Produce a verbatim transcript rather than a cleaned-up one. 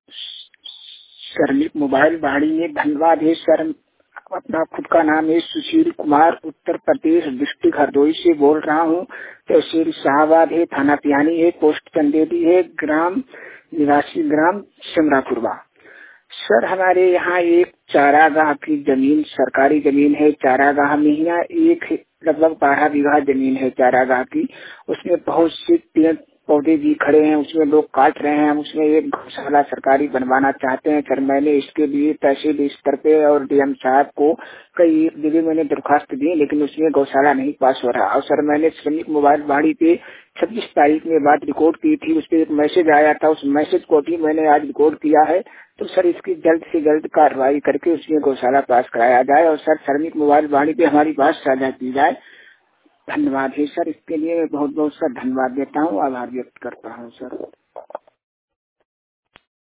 श्रमिक मोबाइल बाड़ी में धन्यवाद है सर। अपना खुद का नाम है सुशील कुमार, उत्तर प्रदेश, डिस्ट्रिक्ट हरदोई से बोल रहा हूँ। तहसील शाहबाद है, थाना पियानी है, पोस्ट चंदेरी है, ग्राम निवासी ग्राम सिमरापुरवा। सर हमारे यहाँ एक चारागाह की जमीन, सरकारी जमीन है। चारागाह में यहाँ एक लगभग बारह बीघा जमीन है चारागाह की। उसमें बहुत से पेड़ पौधे भी खड़े हैं, उसमें लोग काट रहे हैं। उसमें एक गौशाला सरकारी बनवाना चाहते हैं सर। मैंने इसके लिए तहसील स्तर पे और डीएम साहब को कई जगह मैंने दरखास्त दी, लेकिन उसमें गौशाला नहीं पास हो रहा। और सर मैंने श्रमिक मोबाइल बाड़ी पे छब्बीस तारीख में बात रिकॉर्ड की थी, उस पर एक मैसेज आया था, उस मैसेज को भी मैंने आज रिकॉर्ड किया है। तो सर इसकी जल्द से जल्द कार्रवाई करके उसमें गौशाला पास कराया जाए और सर श्रमिक मोबाइल बाड़ी पे हमारी बात साझा की जाए। धन्यवाद है सर, इसके लिए मैं बहुत बहुत सर धन्यवाद देता हूँ, आभार व्यक्त करता हूँ सर।